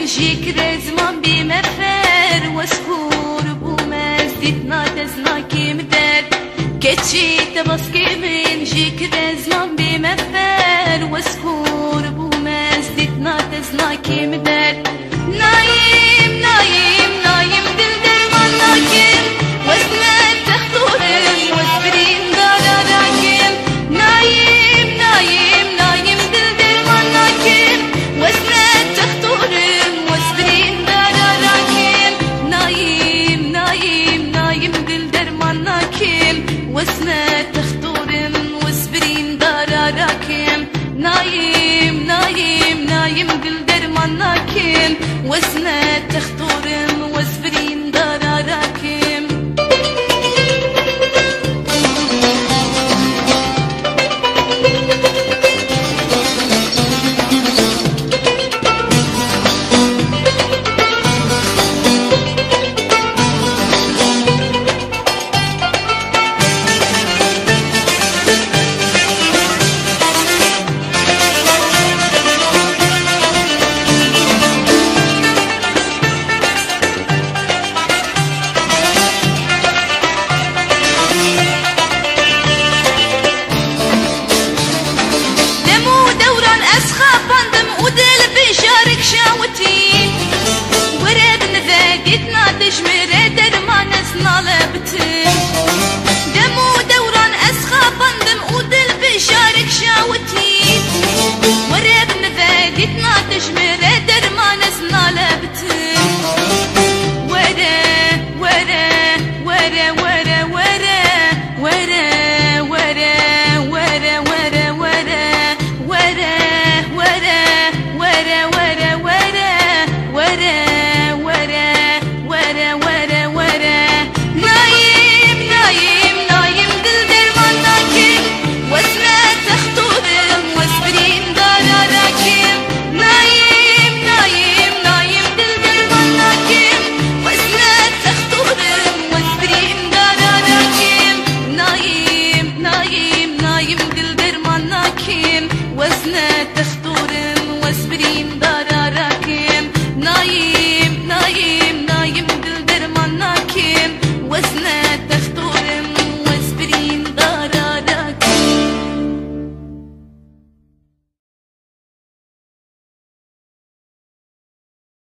من جيك زمان بمفر وسكور بومزدنا تزناكي مدر كتشي تبسكي من جيك زمان بمفر وسكور بومزدنا تزناكي مدر نايم نايم نايم دل درمان ناكم وزنت تخطورم وزبرين دارا راكم نايم نايم نايم دل درمان ناكم وزنت تخطورم وزبرين دارا راكم نايم نايم نايم دل درمان ناكم وزنت تخطورم وزبرين دارا راكم نايم نايم نايم دل درمان ناكم وزنت تخطورم وزبرين دارا راكم وزنت تخطورم وزبرين دارا راكم نايم نايم نايم دل درمان ناكم وزنت